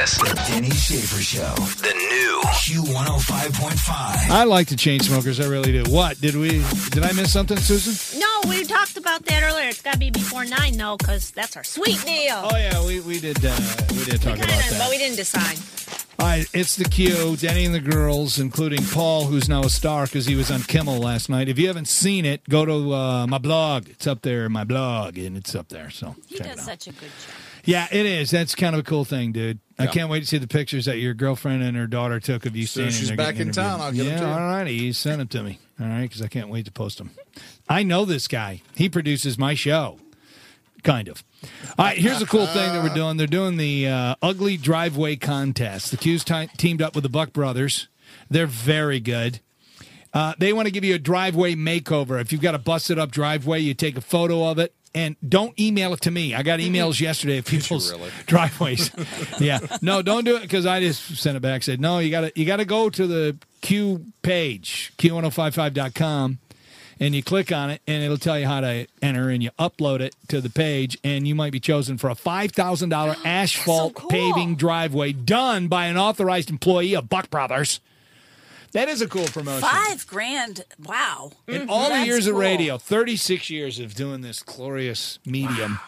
this. The Denny Schaefer Show. The new Q105.5. I like the Chainsmokers. I really do. What? Did I miss something, Susan? No, we talked about that earlier. It's got to be before 9, though, because that's our sweet deal. Oh, yeah, we did talk about that. But we didn't decide. All right, it's the Q, Denny and the girls, including Paul, who's now a star because he was on Kimmel last night. If you haven't seen it, go to my blog. It's up there, my blog, and it's up there. So He check it does out. such a good job. Yeah, it is. That's kind of a cool thing, dude. Yeah. I can't wait to see the pictures that your girlfriend and her daughter took of you standing there. She's back in town. I'll get them to you. All righty. You send them to me. All right, because I can't wait to post them. I know this guy. He produces my show. Kind of. All right, here's a cool thing that we're doing. They're doing the Ugly Driveway Contest. The Q's teamed up with the Buck Brothers. They're very good. They want to give you a driveway makeover. If you've got a busted-up driveway, you take a photo of it. And don't email it to me. I got emails yesterday of people's driveways. Yeah. No, don't do it because I just sent it back. Said, no, you got to go to the Q page, Q1055.com. And you click on it, and it'll tell you how to enter, and you upload it to the page, and you might be chosen for a $5,000 asphalt paving driveway done by an authorized employee of Buck Brothers. That is a cool promotion. $5,000. Wow. In all the years of radio, 36 years of doing this glorious medium,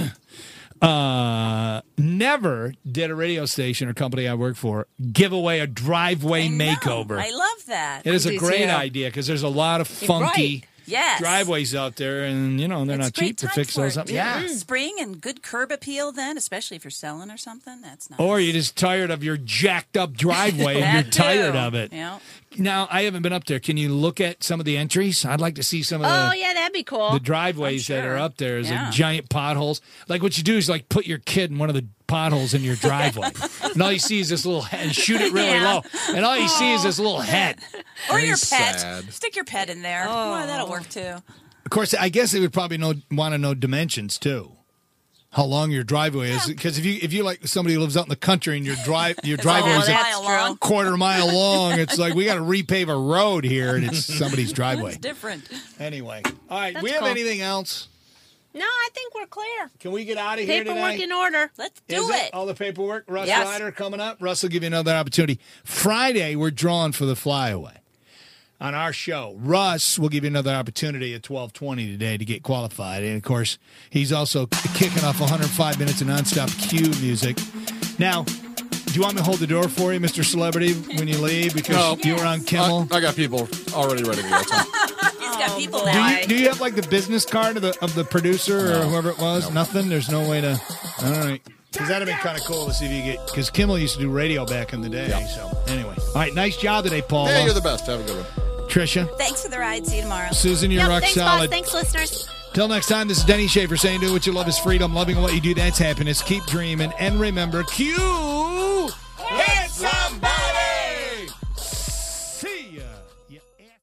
never did a radio station or company I work for give away a driveway makeover. I love that. It is a great idea because there's a lot of funky driveways out there, and they're not cheap to fix those up. Yeah. Spring and good curb appeal then, especially if you're selling or something. That's nice. Or you're just tired of your jacked up driveway and you're tired of it. Yeah. Now, I haven't been up there. Can you look at some of the entries? I'd like to see some of that'd be cool. the driveways that are up there. There's like giant potholes. Like what you do is like put your kid in one of the potholes in your driveway. And all you see is this little head, and shoot it really low. And all you see is this little head. Or your pet. Sad. Stick your pet in there. Oh, that'll work too. Of course, I guess they would probably want to know dimensions too. How long your driveway is? Because if you like somebody who lives out in the country and your driveway is a quarter mile long, it's like we got to repave a road here, and it's somebody's driveway. It's different. Anyway, all right. We have anything else? No, I think we're clear. Can we get out of here today? Paperwork in order. Let's do it. All the paperwork. Russ Ryder coming up. Russ will give you another opportunity. Friday, we're drawing for the flyaway on our show. Russ will give you another opportunity at 12:20 today to get qualified. And, of course, he's also kicking off 105 minutes of nonstop Q music. Now, do you want me to hold the door for you, Mr. Celebrity, when you leave? Because you were on Kimmel? I got people already ready to go. He's got people now. Do you have, like, the business card of the producer or whoever it was? No. Nothing? There's no way to... All right. Because that would have been kind of cool to see if you get... Because Kimmel used to do radio back in the day. Yeah. So, anyway. All right, nice job today, Paul. Hey, you're the best. Have a good one. Trisha. Thanks for the ride. See you tomorrow. Susan, you're rock thanks, solid. Boss. Thanks, listeners. Till next time, this is Denny Schaefer saying do what you love is freedom. Loving what you do, that's happiness. Keep dreaming. And remember, Q...